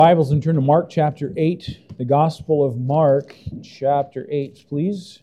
Bibles and turn to Mark chapter 8, the Gospel of Mark chapter 8, please.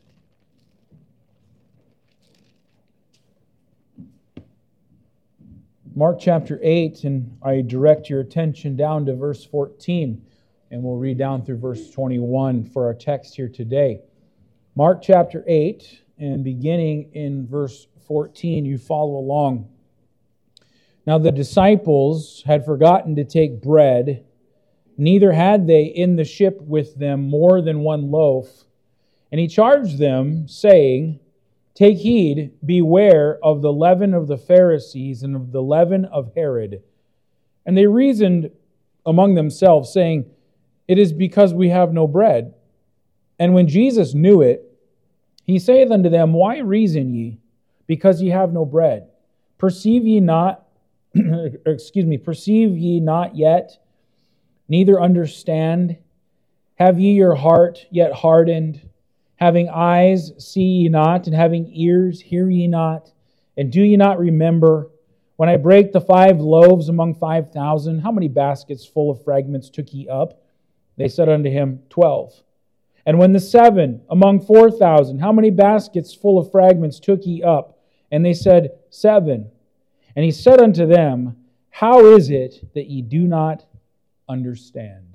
Mark chapter 8, and I direct your attention down to verse 14, and we'll read down through verse 21 for our text here today. Mark chapter 8, and beginning in verse 14, you follow along. Now the disciples had forgotten to take bread. Neither had they in the ship with them more than one loaf. And he charged them, saying, Take heed, beware of the leaven of the Pharisees and of the leaven of Herod. And they reasoned among themselves, saying, It is because we have no bread. And when Jesus knew it, he saith unto them, Why reason ye, because ye have no bread? Perceive ye not, perceive ye not yet? Neither understand? Have ye your heart yet hardened? Having eyes, see ye not, and having ears, hear ye not? And do ye not remember, when I brake the 5 loaves among 5,000, how many baskets full of fragments took ye up? They said unto him, 12. And when the 7 among 4,000, how many baskets full of fragments took ye up? And they said, 7. And he said unto them, How is it that ye do not understand?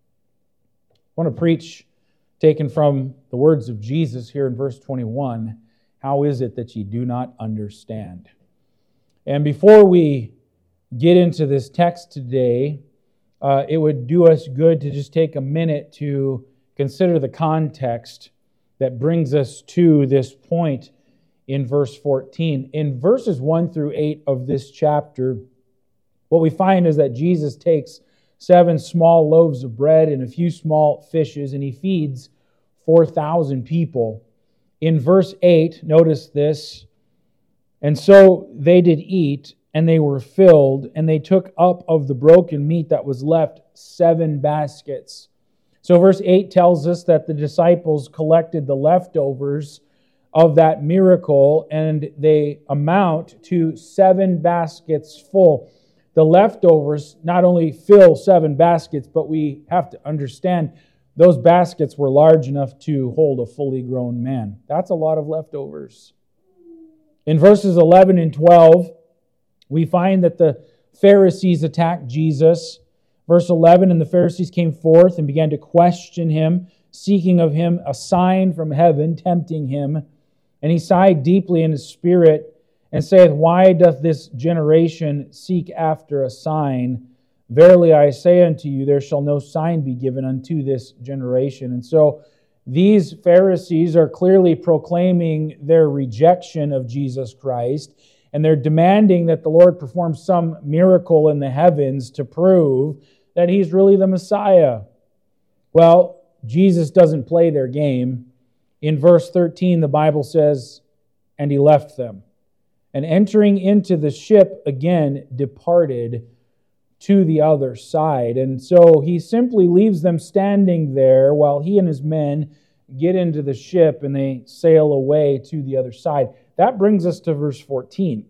I want to preach, taken from the words of Jesus here in verse 21, how is it that ye do not understand? And before we get into this text today, it would do us good to just take a minute to consider the context that brings us to this point in verse 14. In verses 1 through 8 of this chapter, what we find is that Jesus takes 7 small loaves of bread and a few small fishes, and he feeds 4,000 people. In verse 8, notice this, And so they did eat, and they were filled, and they took up of the broken meat that was left 7 baskets. So verse 8 tells us that the disciples collected the leftovers of that miracle, and they amount to 7 baskets full. The leftovers not only fill 7 baskets, but we have to understand those baskets were large enough to hold a fully grown man. That's a lot of leftovers. In verses 11 and 12, we find that the Pharisees attacked Jesus. Verse 11, And the Pharisees came forth and began to question him, seeking of him a sign from heaven, tempting him. And he sighed deeply in his spirit, and saith, Why doth this generation seek after a sign? Verily I say unto you, there shall no sign be given unto this generation. And so these Pharisees are clearly proclaiming their rejection of Jesus Christ, and they're demanding that the Lord perform some miracle in the heavens to prove that He's really the Messiah. Well, Jesus doesn't play their game. In verse 13, the Bible says, And He left them, and entering into the ship again departed to the other side. And so he simply leaves them standing there while he and his men get into the ship and they sail away to the other side. That brings us to verse 14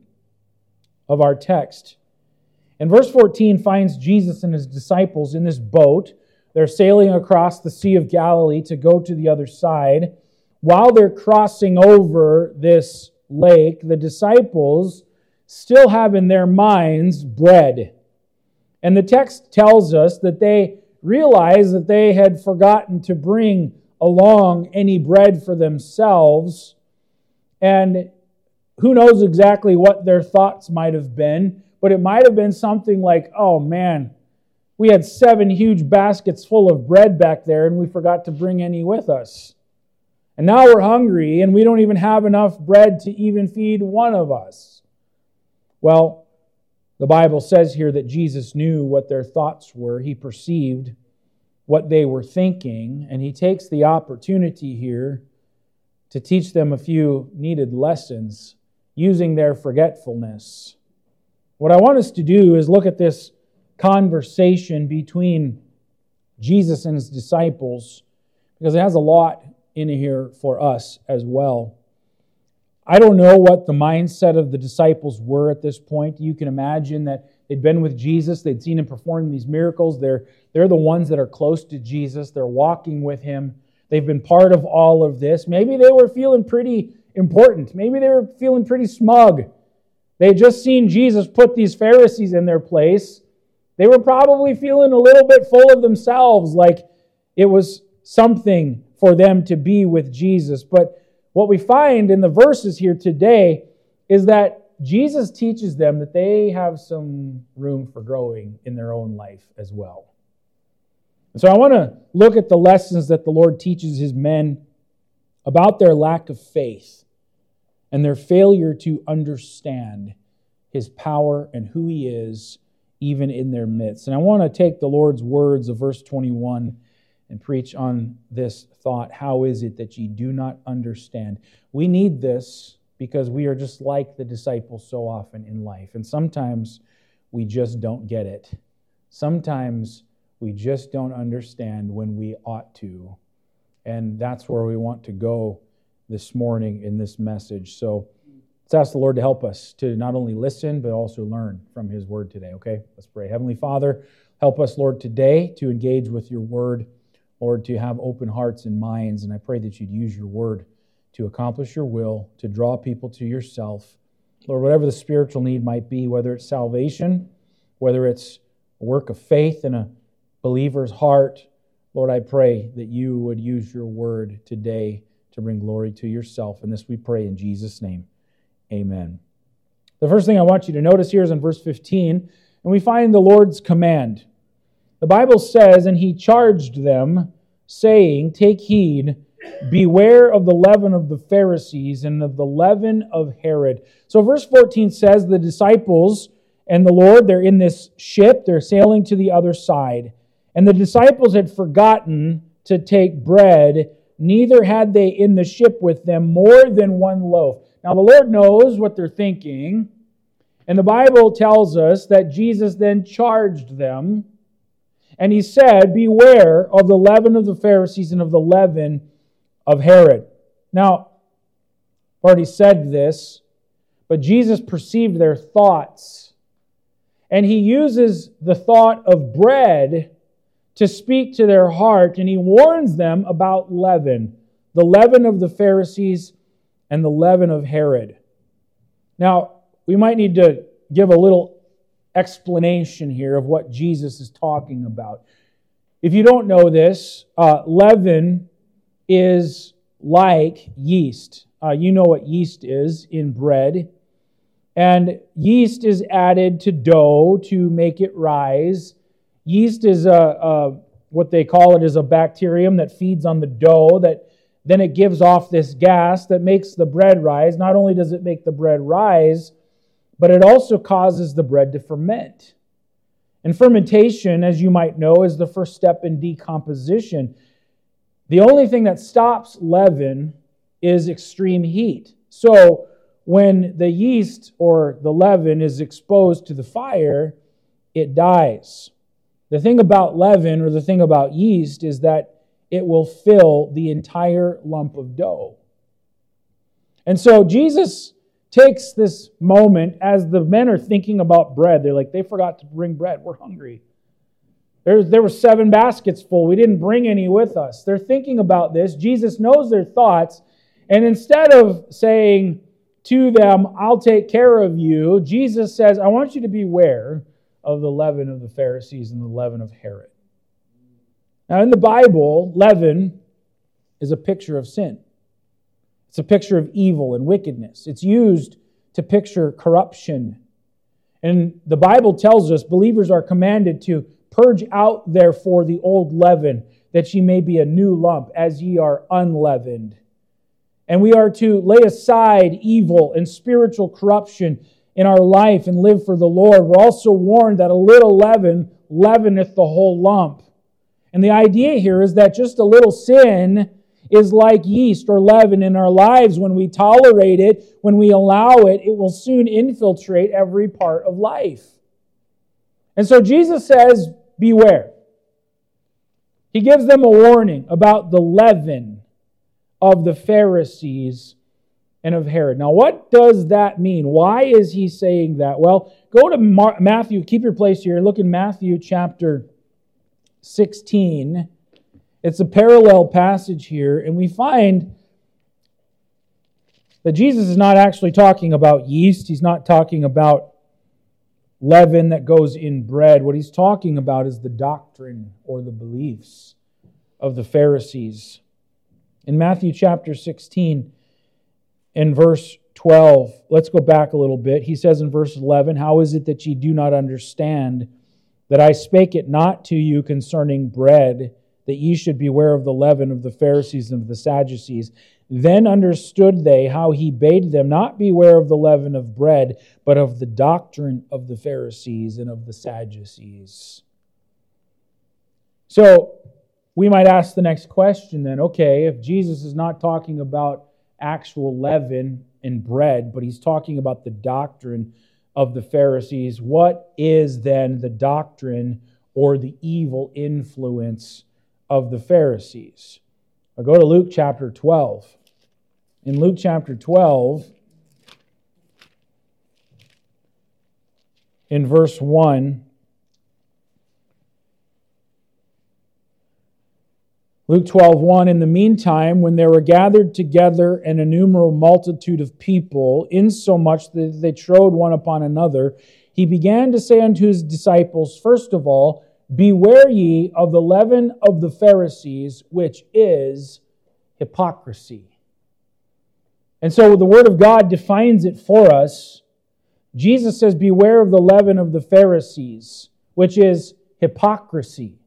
of our text. And verse 14 finds Jesus and his disciples in this boat. They're sailing across the Sea of Galilee to go to the other side. While they're crossing over this lake, the disciples still have in their minds bread. And the text tells us that they realized that they had forgotten to bring along any bread for themselves. And who knows exactly what their thoughts might have been, but it might have been something like, oh man, we had 7 huge baskets full of bread back there and we forgot to bring any with us. And now we're hungry and we don't even have enough bread to even feed one of us. Well, the Bible says here that Jesus knew what their thoughts were. He perceived what they were thinking, and He takes the opportunity here to teach them a few needed lessons using their forgetfulness. What I want us to do is look at this conversation between Jesus and His disciples, because it has a lot in here for us as well. I don't know what the mindset of the disciples were at this point. You can imagine that they'd been with Jesus. They'd seen him perform these miracles. They're the ones that are close to Jesus. They're walking with him. They've been part of all of this. Maybe they were feeling pretty important. Maybe they were feeling pretty smug. They had just seen Jesus put these Pharisees in their place. They were probably feeling a little bit full of themselves, like it was something for them to be with Jesus. But what we find in the verses here today is that Jesus teaches them that they have some room for growing in their own life as well. And so I want to look at the lessons that the Lord teaches his men about their lack of faith and their failure to understand his power and who he is, even in their midst. And I want to take the Lord's words of verse 21 and preach on this thought. How is it that ye do not understand? We need this because we are just like the disciples so often in life. And sometimes we just don't get it. Sometimes we just don't understand when we ought to. And that's where we want to go this morning in this message. So let's ask the Lord to help us to not only listen, but also learn from his word today, okay? Let's pray. Heavenly Father, help us, Lord, today to engage with your word, Lord, to have open hearts and minds. And I pray that you'd use your word to accomplish your will, to draw people to yourself. Lord, whatever the spiritual need might be, whether it's salvation, whether it's a work of faith in a believer's heart, Lord, I pray that you would use your word today to bring glory to yourself. And this we pray in Jesus' name. Amen. The first thing I want you to notice here is in verse 15, and we find the Lord's command. The Bible says, and he charged them, saying, take heed, beware of the leaven of the Pharisees and of the leaven of Herod. So verse 14 says the disciples and the Lord, they're in this ship, they're sailing to the other side. And the disciples had forgotten to take bread, neither had they in the ship with them more than one loaf. Now the Lord knows what they're thinking, and the Bible tells us that Jesus then charged them, and he said, beware of the leaven of the Pharisees and of the leaven of Herod. Now, I've already said this, but Jesus perceived their thoughts, and he uses the thought of bread to speak to their heart, and he warns them about leaven, the leaven of the Pharisees and the leaven of Herod. Now, we might need to give a little explanation here of what Jesus is talking about. If you don't know this, leaven is like yeast. You know what yeast is in bread. And yeast is added to dough to make it rise. Yeast is what they call it is a bacterium that feeds on the dough, that then it gives off this gas that makes the bread rise. Not only does it make the bread rise, but it also causes the bread to ferment. And fermentation, as you might know, is the first step in decomposition. The only thing that stops leaven is extreme heat. So when the yeast or the leaven is exposed to the fire, it dies. The thing about leaven or the thing about yeast is that it will fill the entire lump of dough. And so Jesus takes this moment as the men are thinking about bread. They're like, they forgot to bring bread. We're hungry. There were 7 baskets full. We didn't bring any with us. They're thinking about this. Jesus knows their thoughts. And instead of saying to them, I'll take care of you, Jesus says, I want you to beware of the leaven of the Pharisees and the leaven of Herod. Now, in the Bible, leaven is a picture of sin. It's a picture of evil and wickedness. It's used to picture corruption. And the Bible tells us believers are commanded to purge out, therefore, the old leaven, that ye may be a new lump, as ye are unleavened. And we are to lay aside evil and spiritual corruption in our life and live for the Lord. We're also warned that a little leaven leaveneth the whole lump. And the idea here is that just a little sin is like yeast or leaven in our lives. When we tolerate it, when we allow it, it will soon infiltrate every part of life. And so Jesus says, beware. He gives them a warning about the leaven of the Pharisees and of Herod. Now, what does that mean? Why is he saying that? Well, Go to Matthew, keep your place here. Look in Matthew chapter 16. It's a parallel passage here, and we find that Jesus is not actually talking about yeast. He's not talking about leaven that goes in bread. What he's talking about is the doctrine or the beliefs of the Pharisees. In Matthew chapter 16, in verse 12, let's go back a little bit. He says in verse 11, "How is it that ye do not understand that I spake it not to you concerning bread, that ye should beware of the leaven of the Pharisees and of the Sadducees? Then understood they how he bade them not beware of the leaven of bread, but of the doctrine of the Pharisees and of the Sadducees." So we might ask the next question then, okay, if Jesus is not talking about actual leaven in bread, but he's talking about the doctrine of the Pharisees, what is then the doctrine or the evil influence of the Pharisees? I'll go to Luke chapter 12. In Luke chapter 12, in verse 1, Luke 12:1, "In the meantime, when there were gathered together an innumerable multitude of people, insomuch that they trode one upon another, he began to say unto his disciples, First of all, beware ye of the leaven of the Pharisees, which is hypocrisy." And so the Word of God defines it for us. Jesus says, beware of the leaven of the Pharisees, which is hypocrisy.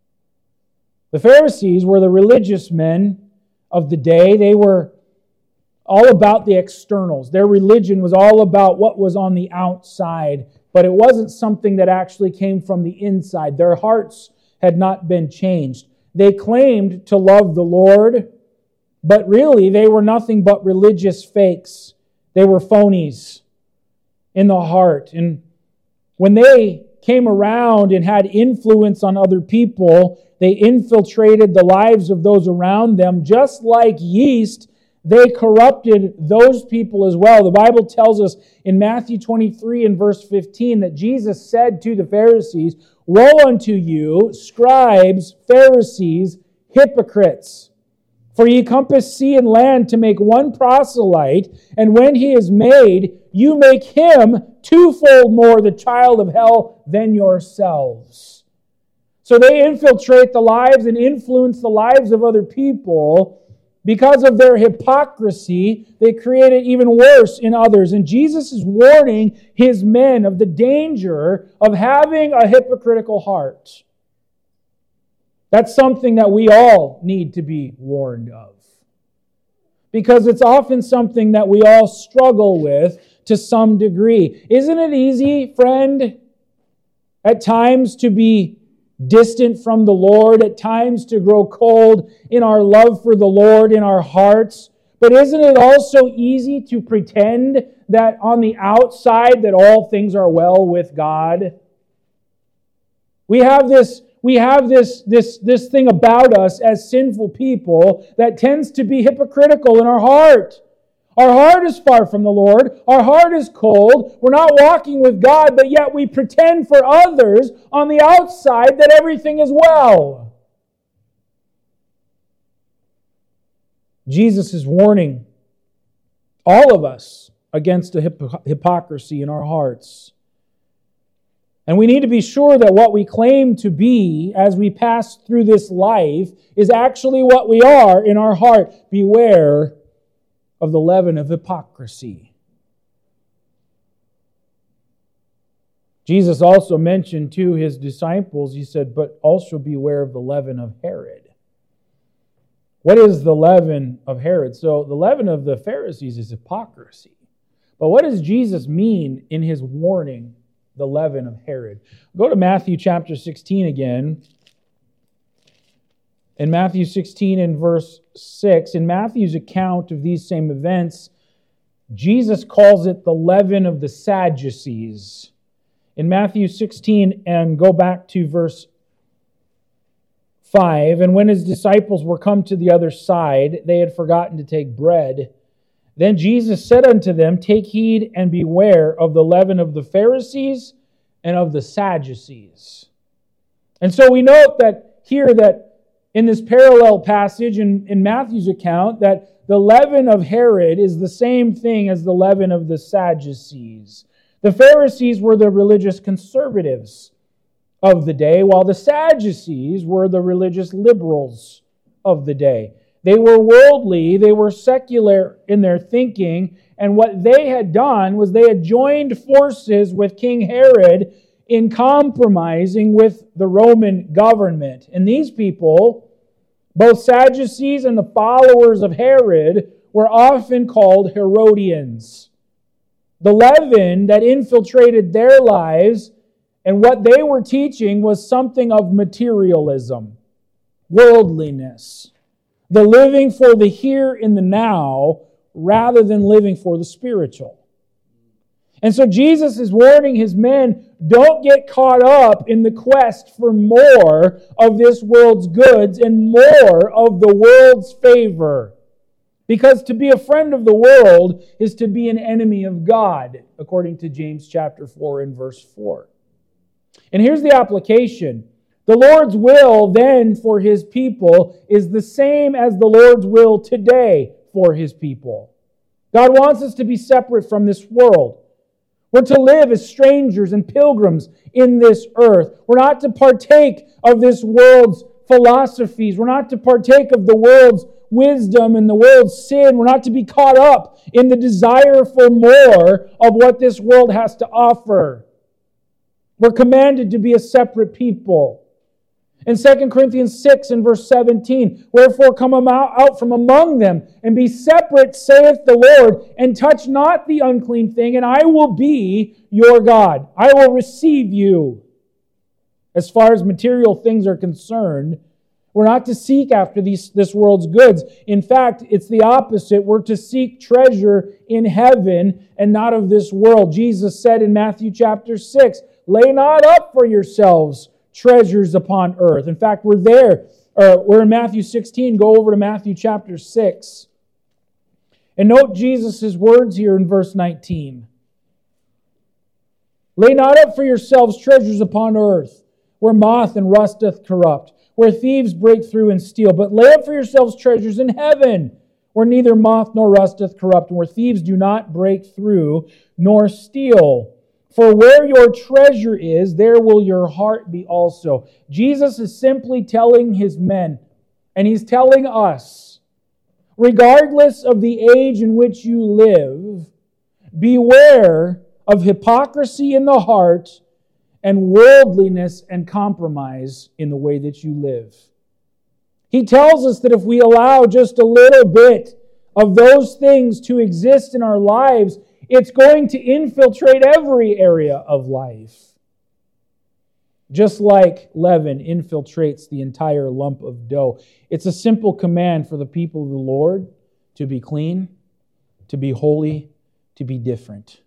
The Pharisees were the religious men of the day. They were all about the externals. Their religion was all about what was on the outside, but it wasn't something that actually came from the inside. Their hearts had not been changed. They claimed to love the Lord, but really they were nothing but religious fakes. They were phonies in the heart. And when they came around and had influence on other people, they infiltrated the lives of those around them. Just like yeast, they corrupted those people as well. The Bible tells us in Matthew 23 and verse 15 that Jesus said to the Pharisees, "Woe unto you, scribes, Pharisees, hypocrites! For ye compass sea and land to make one proselyte, and when he is made, you make him twofold more the child of hell than yourselves." So they infiltrate the lives and influence the lives of other people. Because of their hypocrisy, they create it even worse in others. And Jesus is warning his men of the danger of having a hypocritical heart. That's something that we all need to be warned of. Because it's often something that we all struggle with to some degree. Isn't it easy, friend, at times to be distant from the Lord, at times to grow cold in our love for the Lord in our hearts? But isn't it also easy to pretend that on the outside that all things are well with God? We have this thing about us as sinful people that tends to be hypocritical in our heart. Our heart is far from the Lord. Our heart is cold. We're not walking with God, but yet we pretend for others on the outside that everything is well. Jesus is warning all of us against a hypocrisy in our hearts. And we need to be sure that what we claim to be as we pass through this life is actually what we are in our heart. Beware of the leaven of hypocrisy. Jesus also mentioned to his disciples, he said, but also beware of the leaven of Herod. What is the leaven of Herod? So the leaven of the Pharisees is hypocrisy. But what does Jesus mean in his warning, the leaven of Herod? Go to Matthew chapter 16 again. In Matthew 16 and verse 6, in Matthew's account of these same events, Jesus calls it the leaven of the Sadducees. In Matthew 16, and go back to verse 5, and when his disciples were come to the other side, they had forgotten to take bread. Then Jesus said unto them, Take heed and beware of the leaven of the Pharisees and of the Sadducees. And so we note that here that in this parallel passage in Matthew's account, that the leaven of Herod is the same thing as the leaven of the Sadducees. The Pharisees were the religious conservatives of the day, while the Sadducees were the religious liberals of the day. They were worldly, they were secular in their thinking, and what they had done was they had joined forces with King Herod in compromising with the Roman government. And these people, both Sadducees and the followers of Herod, were often called Herodians. The leaven that infiltrated their lives and what they were teaching was something of materialism, worldliness, the living for the here and the now rather than living for the spiritual. And so Jesus is warning his men, don't get caught up in the quest for more of this world's goods and more of the world's favor. Because to be a friend of the world is to be an enemy of God, according to James chapter 4 and verse 4. And here's the application. The Lord's will then for His people is the same as the Lord's will today for His people. God wants us to be separate from this world. We're to live as strangers and pilgrims in this earth. We're not to partake of this world's philosophies. We're not to partake of the world's wisdom and the world's sin. We're not to be caught up in the desire for more of what this world has to offer. We're commanded to be a separate people. In 2 Corinthians 6 and verse 17, Wherefore come out from among them, and be separate, saith the Lord, and touch not the unclean thing, and I will be your God. I will receive you. As far as material things are concerned, we're not to seek after this world's goods. In fact, it's the opposite. We're to seek treasure in heaven and not of this world. Jesus said in Matthew chapter 6, Lay not up for yourselves treasures upon earth. In fact, we're there. We're in Matthew 16. Go over to Matthew chapter 6. And note Jesus' words here in verse 19. Lay not up for yourselves treasures upon earth, where moth and rust doth corrupt, where thieves break through and steal. But lay up for yourselves treasures in heaven, where neither moth nor rust doth corrupt, and where thieves do not break through nor steal. For where your treasure is, there will your heart be also. Jesus is simply telling his men, and he's telling us, regardless of the age in which you live, beware of hypocrisy in the heart and worldliness and compromise in the way that you live. He tells us that if we allow just a little bit of those things to exist in our lives, it's going to infiltrate every area of life. Just like leaven infiltrates the entire lump of dough. It's a simple command for the people of the Lord to be clean, to be holy, to be different.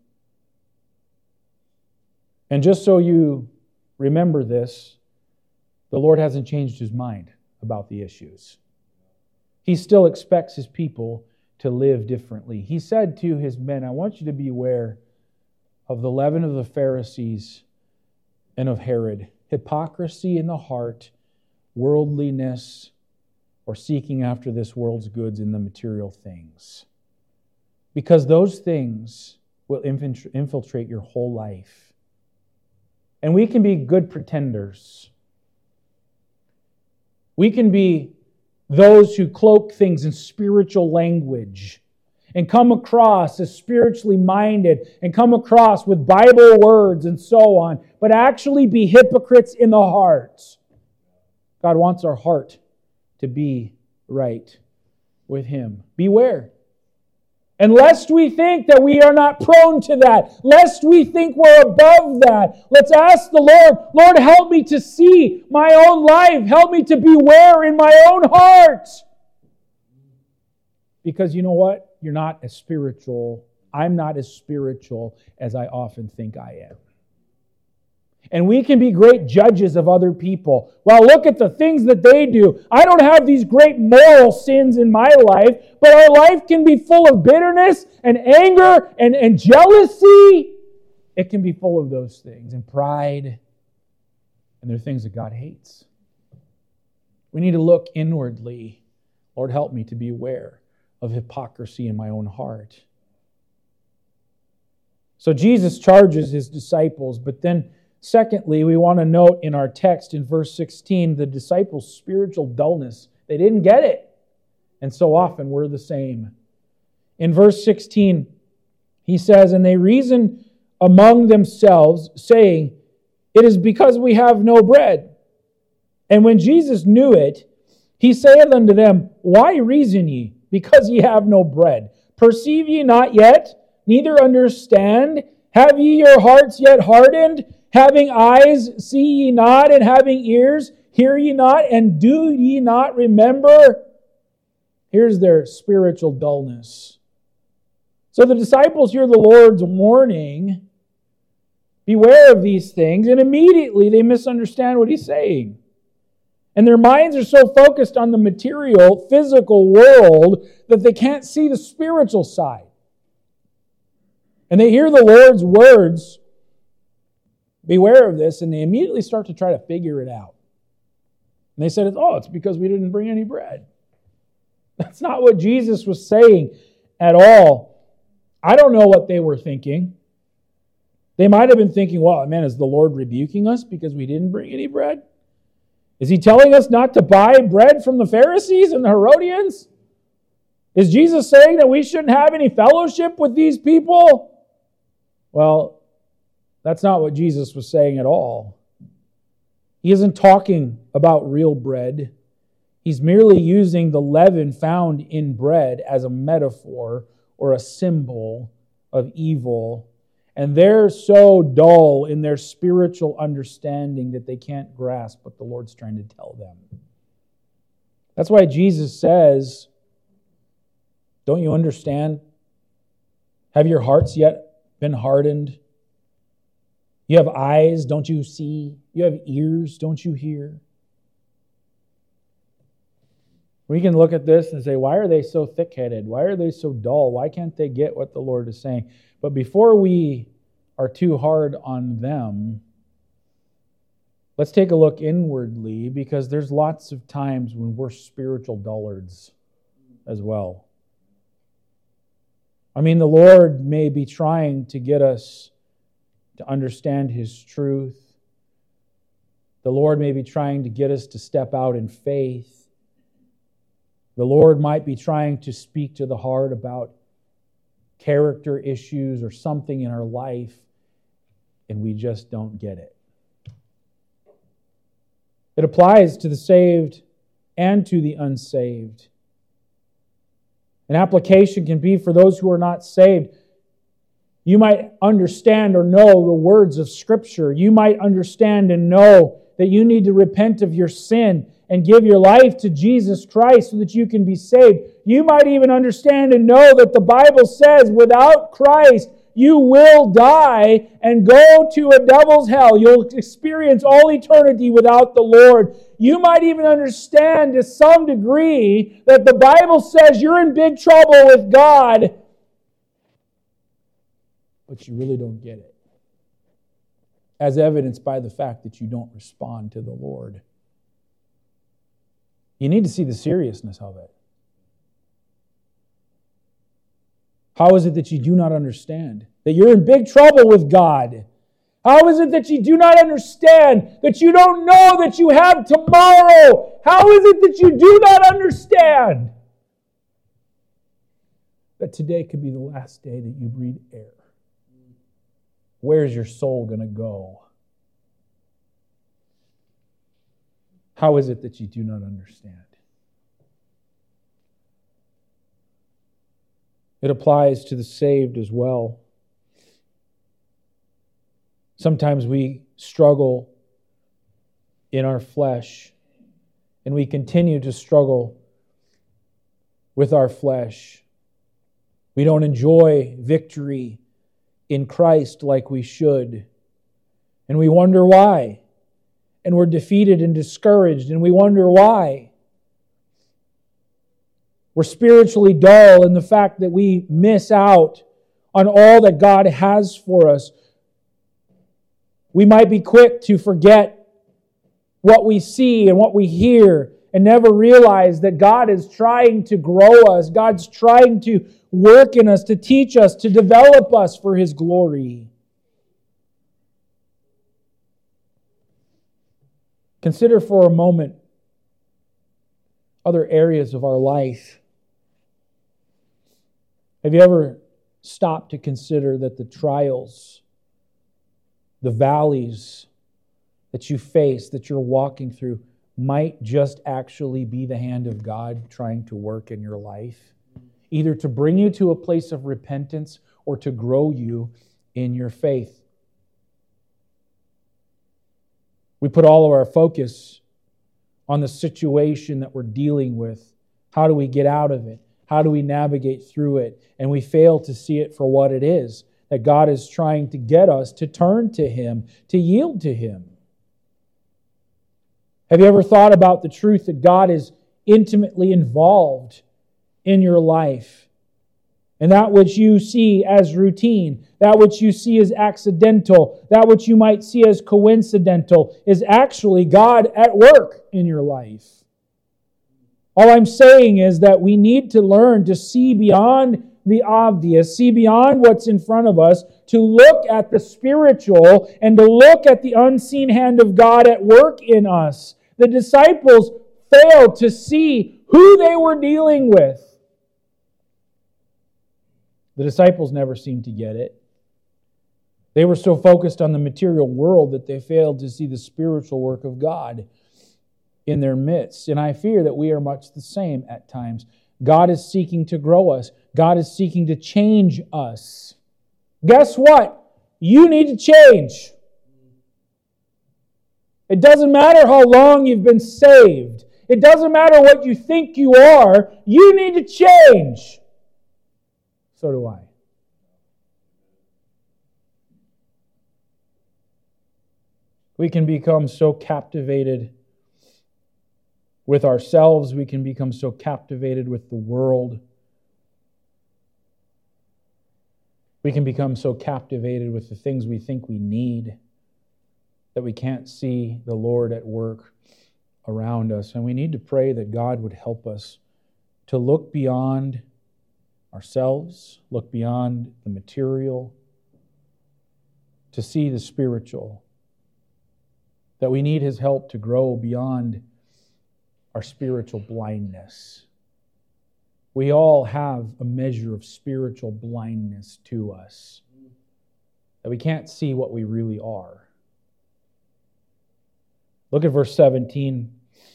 And just so you remember this, the Lord hasn't changed His mind about the issues. He still expects His people to live differently. He said to His men, I want you to be aware of the leaven of the Pharisees and of Herod. Hypocrisy in the heart, worldliness, or seeking after this world's goods in the material things. Because those things will infiltrate your whole life. And we can be good pretenders. We can be those who cloak things in spiritual language and come across as spiritually minded and come across with Bible words and so on, but actually be hypocrites in the heart. God wants our heart to be right with Him. Beware. And lest we think that we are not prone to that, lest we think we're above that, let's ask the Lord, Lord, help me to see my own life. Help me to beware in my own heart. Because you know what? You're not as spiritual. I'm not as spiritual as I often think I am. And we can be great judges of other people. Well, look at the things that they do. I don't have these great moral sins in my life, but our life can be full of bitterness and anger and jealousy. It can be full of those things, and pride. And they're things that God hates. We need to look inwardly. Lord, help me to be aware of hypocrisy in my own heart. So Jesus charges his disciples, but then secondly, we want to note in our text in verse 16, the disciples' spiritual dullness. They didn't get it. And so often we're the same. In verse 16, he says, "And they reasoned among themselves, saying, It is because we have no bread. And when Jesus knew it, he saith unto them, Why reason ye, because ye have no bread? Perceive ye not yet, neither understand? Have ye your hearts yet hardened? Having eyes, see ye not, and having ears, hear ye not, and do ye not remember?" Here's their spiritual dullness. So the disciples hear the Lord's warning, beware of these things, and immediately they misunderstand what he's saying. And their minds are so focused on the material, physical world that they can't see the spiritual side. And they hear the Lord's words, beware of this, and they immediately start to try to figure it out. And they said, it's because we didn't bring any bread. That's not what Jesus was saying at all. I don't know what they were thinking. They might have been thinking, is the Lord rebuking us because we didn't bring any bread? Is he telling us not to buy bread from the Pharisees and the Herodians? Is Jesus saying that we shouldn't have any fellowship with these people? Well, that's not what Jesus was saying at all. He isn't talking about real bread. He's merely using the leaven found in bread as a metaphor or a symbol of evil. And they're so dull in their spiritual understanding that they can't grasp what the Lord's trying to tell them. That's why Jesus says, don't you understand? Have your hearts yet been hardened? You have eyes, don't you see? You have ears, don't you hear? We can look at this and say, why are they so thick-headed? Why are they so dull? Why can't they get what the Lord is saying? But before we are too hard on them, let's take a look inwardly, because there's lots of times when we're spiritual dullards as well. The Lord may be trying to get us to understand His truth. The Lord may be trying to get us to step out in faith. The Lord might be trying to speak to the heart about character issues or something in our life, and we just don't get it. It applies to the saved and to the unsaved. An application can be for those who are not saved. You might understand or know the words of Scripture. You might understand and know that you need to repent of your sin and give your life to Jesus Christ so that you can be saved. You might even understand and know that the Bible says without Christ, you will die and go to a devil's hell. You'll experience all eternity without the Lord. You might even understand to some degree that the Bible says you're in big trouble with God, but you really don't get it, as evidenced by the fact that you don't respond to the Lord. You need to see the seriousness of it. How is it that you do not understand that you're in big trouble with God? How is it that you do not understand that you don't know that you have tomorrow? How is it that you do not understand that today could be the last day that you breathe air? Where's your soul going to go? How is it that you do not understand? It applies to the saved as well. Sometimes we struggle in our flesh, and we continue to struggle with our flesh. We don't enjoy victory in Christ like we should. And we wonder why. And we're defeated and discouraged, and we wonder why. We're spiritually dull in the fact that we miss out on all that God has for us. We might be quick to forget what we see and what we hear and never realize that God is trying to grow us. God's trying to work in us, to teach us, to develop us for His glory. Consider for a moment other areas of our life. Have you ever stopped to consider that the trials, the valleys that you face, that you're walking through, might just actually be the hand of God trying to work in your life? Either to bring you to a place of repentance or to grow you in your faith. We put all of our focus on the situation that we're dealing with. How do we get out of it? How do we navigate through it? And we fail to see it for what it is, that God is trying to get us to turn to Him, to yield to Him. Have you ever thought about the truth that God is intimately involved in your life? And that which you see as routine, that which you see as accidental, that which you might see as coincidental, is actually God at work in your life. All I'm saying is that we need to learn to see beyond the obvious, see beyond what's in front of us, to look at the spiritual and to look at the unseen hand of God at work in us. The disciples failed to see who they were dealing with. The disciples never seemed to get it. They were so focused on the material world that they failed to see the spiritual work of God in their midst. And I fear that we are much the same at times. God is seeking to grow us. God is seeking to change us. Guess what? You need to change. It doesn't matter how long you've been saved. It doesn't matter what you think you are. You need to change. So do I. We can become so captivated with ourselves. We can become so captivated with the world. We can become so captivated with the things we think we need that we can't see the Lord at work around us. And we need to pray that God would help us to look beyond ourselves, look beyond the material, to see the spiritual. That we need His help to grow beyond our spiritual blindness. We all have a measure of spiritual blindness to us, that we can't see what we really are. Look at verse 17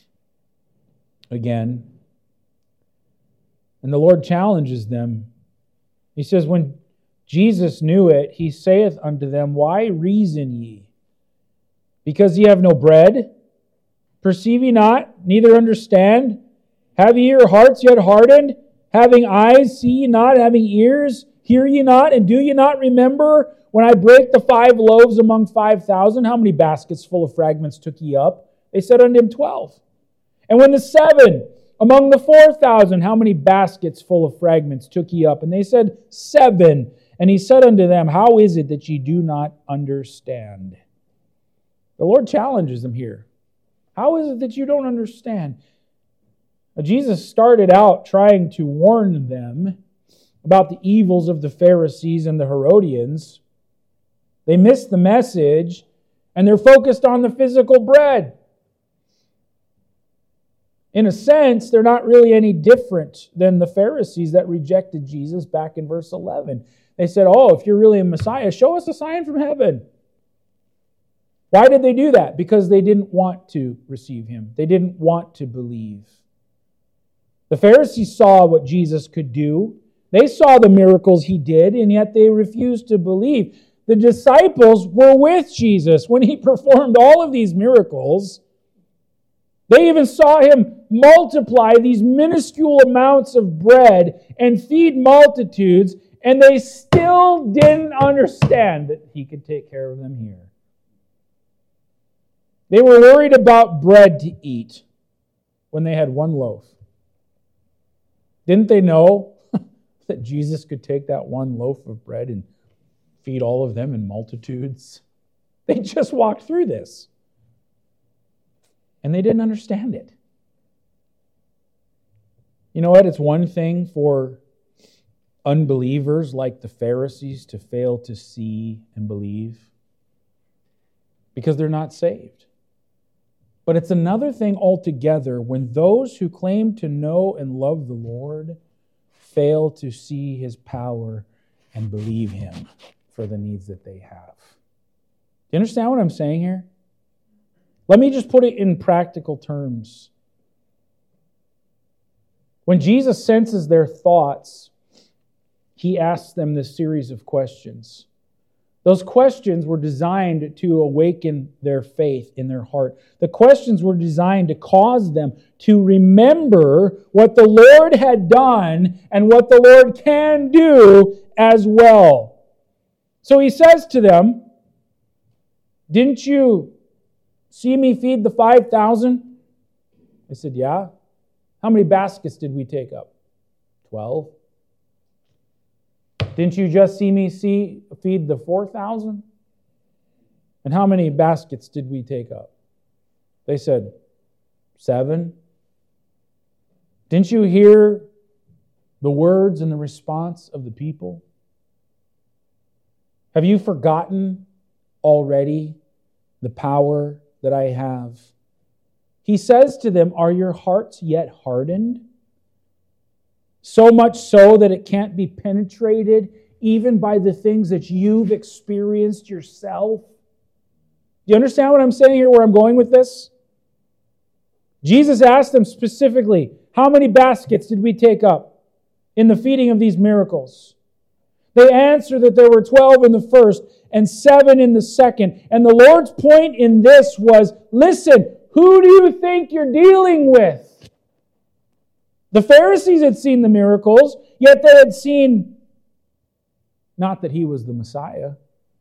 again. And the Lord challenges them. He says, when Jesus knew it, He saith unto them, Why reason ye? Because ye have no bread? Perceive ye not, neither understand? Have ye your hearts yet hardened? Having eyes, see ye not? Having ears, hear ye not? And do ye not remember when I brake the 5 loaves among 5,000? How many baskets full of fragments took ye up? They said unto Him, 12. And when the 7 among the 4,000, how many baskets full of fragments took ye up? And they said, 7. And He said unto them, How is it that ye do not understand? The Lord challenges them here. How is it that you don't understand? Now, Jesus started out trying to warn them about the evils of the Pharisees and the Herodians. They missed the message, and they're focused on the physical bread. In a sense, they're not really any different than the Pharisees that rejected Jesus back in verse 11. They said, if you're really a Messiah, show us a sign from heaven. Why did they do that? Because they didn't want to receive Him. They didn't want to believe. The Pharisees saw what Jesus could do. They saw the miracles He did, and yet they refused to believe. The disciples were with Jesus when He performed all of these miracles. They even saw Him multiply these minuscule amounts of bread and feed multitudes, and they still didn't understand that He could take care of them here. They were worried about bread to eat when they had one loaf. Didn't they know that Jesus could take that one loaf of bread and feed all of them in multitudes? They just walked through this. And they didn't understand it. You know what? It's one thing for unbelievers like the Pharisees to fail to see and believe because they're not saved. But it's another thing altogether when those who claim to know and love the Lord fail to see His power and believe Him for the needs that they have. Do you understand what I'm saying here? Let me just put it in practical terms. When Jesus senses their thoughts, He asks them this series of questions. Those questions were designed to awaken their faith in their heart. The questions were designed to cause them to remember what the Lord had done and what the Lord can do as well. So He says to them, "Didn't you see me feed the 5,000? They said, "Yeah." "How many baskets did we take up?" 12. "Didn't you just see me feed the 4,000? And how many baskets did we take up?" They said, 7. "Didn't you hear the words and the response of the people? Have you forgotten already the power that I have?" He says to them, "Are your hearts yet hardened? So much so that it can't be penetrated even by the things that you've experienced yourself?" Do you understand what I'm saying here, where I'm going with this? Jesus asked them specifically, how many baskets did we take up in the feeding of these miracles? They answered that there were 12 in the first and 7 in the second. And the Lord's point in this was, listen, who do you think you're dealing with? The Pharisees had seen the miracles, yet they had seen not that He was the Messiah.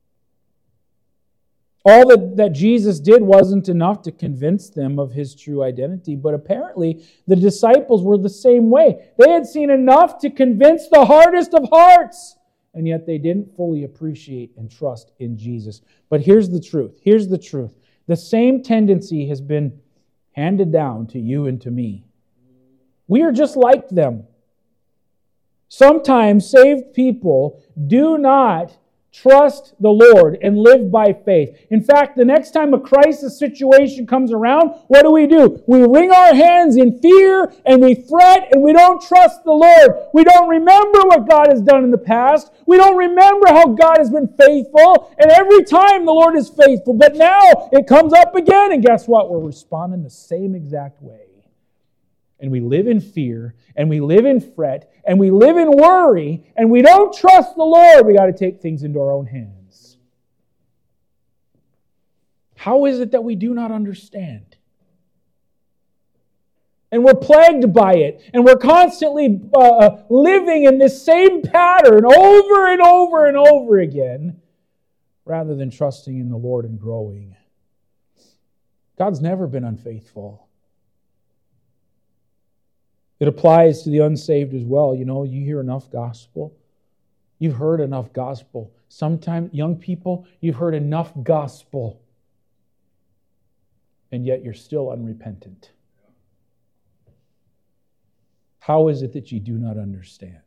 All that Jesus did wasn't enough to convince them of His true identity, but apparently the disciples were the same way. They had seen enough to convince the hardest of hearts, and yet they didn't fully appreciate and trust in Jesus. But here's the truth. Here's the truth. The same tendency has been handed down to you and to me. We are just like them. Sometimes saved people do not trust the Lord and live by faith. In fact, the next time a crisis situation comes around, what do? We wring our hands in fear and we fret and we don't trust the Lord. We don't remember what God has done in the past. We don't remember how God has been faithful. And every time the Lord is faithful. But now it comes up again, and guess what? We're responding the same exact way. And we live in fear, and we live in fret, and we live in worry, and we don't trust the Lord. We got to take things into our own hands. How is it that we do not understand? And we're plagued by it, and we're constantly living in this same pattern over and over and over again, rather than trusting in the Lord and growing. God's never been unfaithful. It applies to the unsaved as well. You know, you hear enough gospel. You've heard enough gospel. Sometimes, young people, you've heard enough gospel, and yet you're still unrepentant. How is it that you do not understand?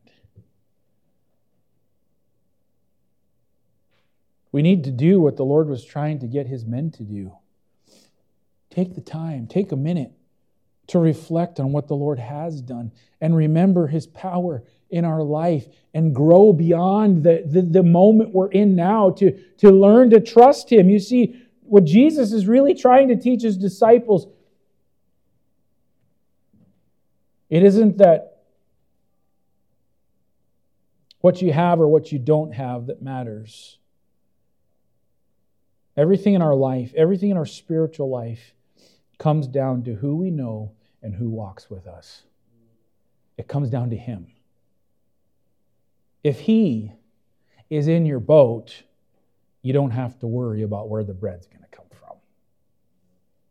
We need to do what the Lord was trying to get His men to do. Take the time, take a minute to reflect on what the Lord has done and remember His power in our life and grow beyond the moment we're in now to learn to trust Him. You see, what Jesus is really trying to teach His disciples, it isn't that what you have or what you don't have that matters. Everything in our life, everything in our spiritual life comes down to who we know and who walks with us. It comes down to Him. If He is in your boat, you don't have to worry about where the bread's going to come from.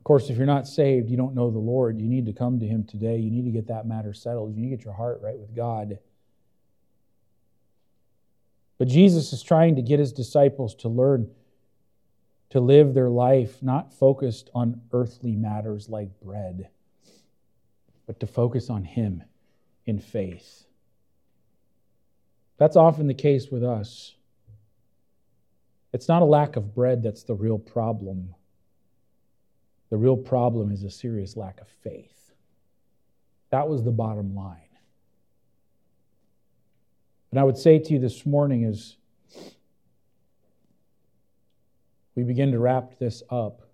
Of course, if you're not saved, you don't know the Lord, you need to come to Him today. You need to get that matter settled. You need to get your heart right with God. But Jesus is trying to get His disciples to learn to live their life not focused on earthly matters like bread, but to focus on Him in faith. That's often the case with us. It's not a lack of bread that's the real problem. The real problem is a serious lack of faith. That was the bottom line. And I would say to you this morning as we begin to wrap this up,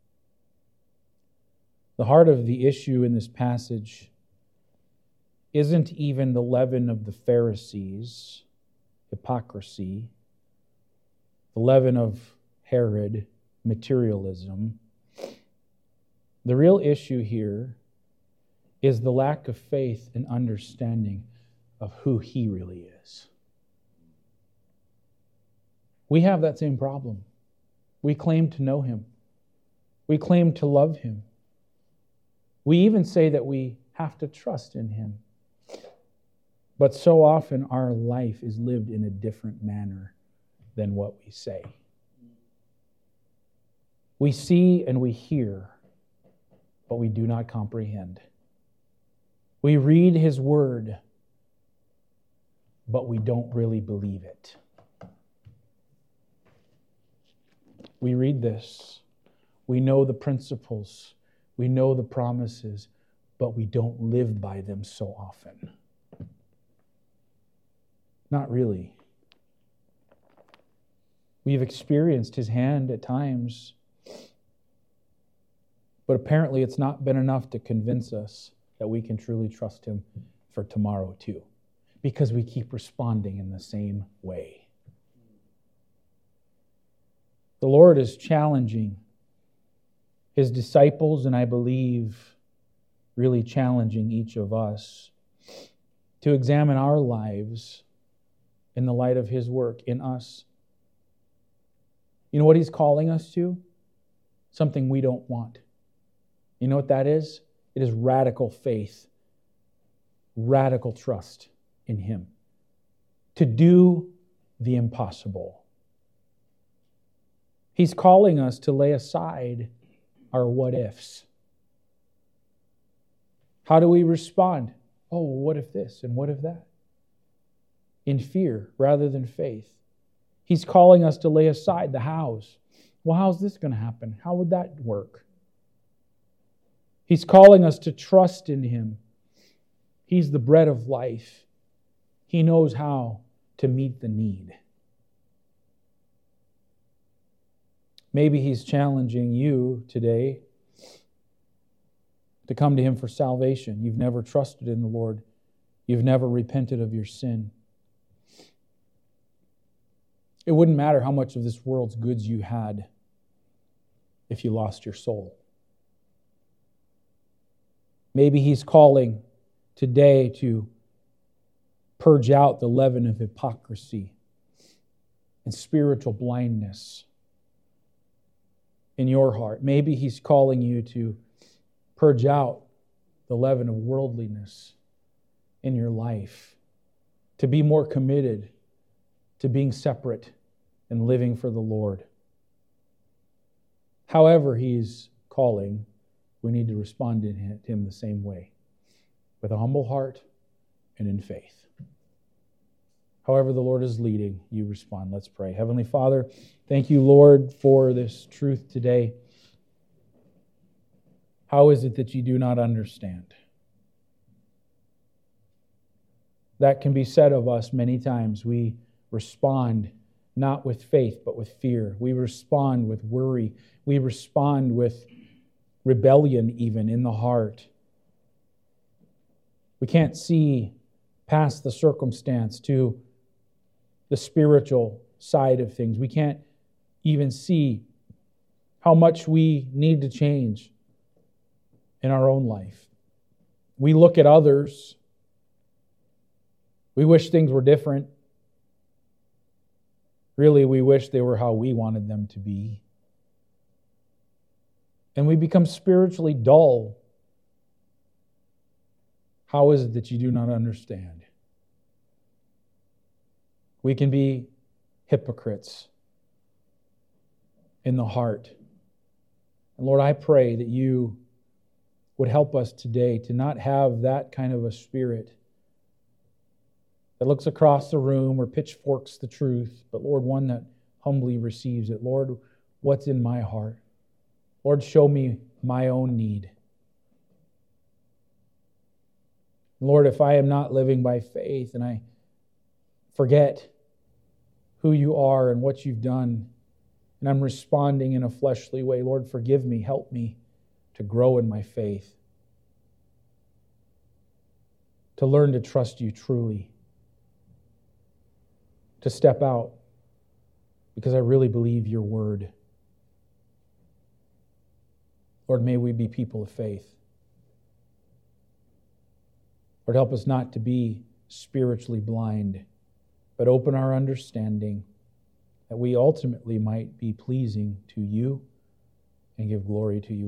the heart of the issue in this passage isn't even the leaven of the Pharisees, hypocrisy, the leaven of Herod, materialism. The real issue here is the lack of faith and understanding of who He really is. We have that same problem. We claim to know Him. We claim to love Him. We even say that we have to trust in Him. But so often our life is lived in a different manner than what we say. We see and we hear, but we do not comprehend. We read His Word, but we don't really believe it. We read this. We know the principles. We know the promises, but we don't live by them so often. Not really. We've experienced His hand at times, but apparently it's not been enough to convince us that we can truly trust Him for tomorrow too, because we keep responding in the same way. The Lord is challenging His disciples, and I believe really challenging each of us to examine our lives in the light of His work in us. You know what He's calling us to? Something we don't want. You know what that is? It is radical faith, radical trust in Him. To do the impossible. He's calling us to lay aside our what-ifs. How do we respond? Oh, what if this and what if that? In fear rather than faith. He's calling us to lay aside the hows. Well, how's this going to happen? How would that work? He's calling us to trust in Him. He's the bread of life. He knows how to meet the need. Maybe He's challenging you today to come to Him for salvation. You've never trusted in the Lord. You've never repented of your sin. It wouldn't matter how much of this world's goods you had if you lost your soul. Maybe He's calling today to purge out the leaven of hypocrisy and spiritual blindness in your heart. Maybe He's calling you to purge out the leaven of worldliness in your life, to be more committed to being separate and living for the Lord. However He's calling, we need to respond to Him the same way, with a humble heart and in faith. However the Lord is leading, you respond. Let's pray. Heavenly Father, thank You, Lord, for this truth today. How is it that You do not understand? That can be said of us many times. We respond not with faith, but with fear. We respond with worry. We respond with rebellion even in the heart. We can't see past the circumstance to the spiritual side of things. We can't even see how much we need to change in our own life. We look at others. We wish things were different. Really, we wish they were how we wanted them to be. and we become spiritually dull, how is it that you do not understand? We can be hypocrites in the heart. And Lord, I pray that you would help us today to not have that kind of a spirit that looks across the room or pitchforks the truth, but Lord, one that humbly receives it. Lord, what's in my heart? Lord, show me my own need. Lord, if I am not living by faith and I forget who you are and what you've done, and I'm responding in a fleshly way, Lord, forgive me, help me to grow in my faith, to learn to trust you truly, to step out because I really believe your word. Lord, may we be people of faith. Lord, help us not to be spiritually blind, but open our understanding that we ultimately might be pleasing to you and give glory to you.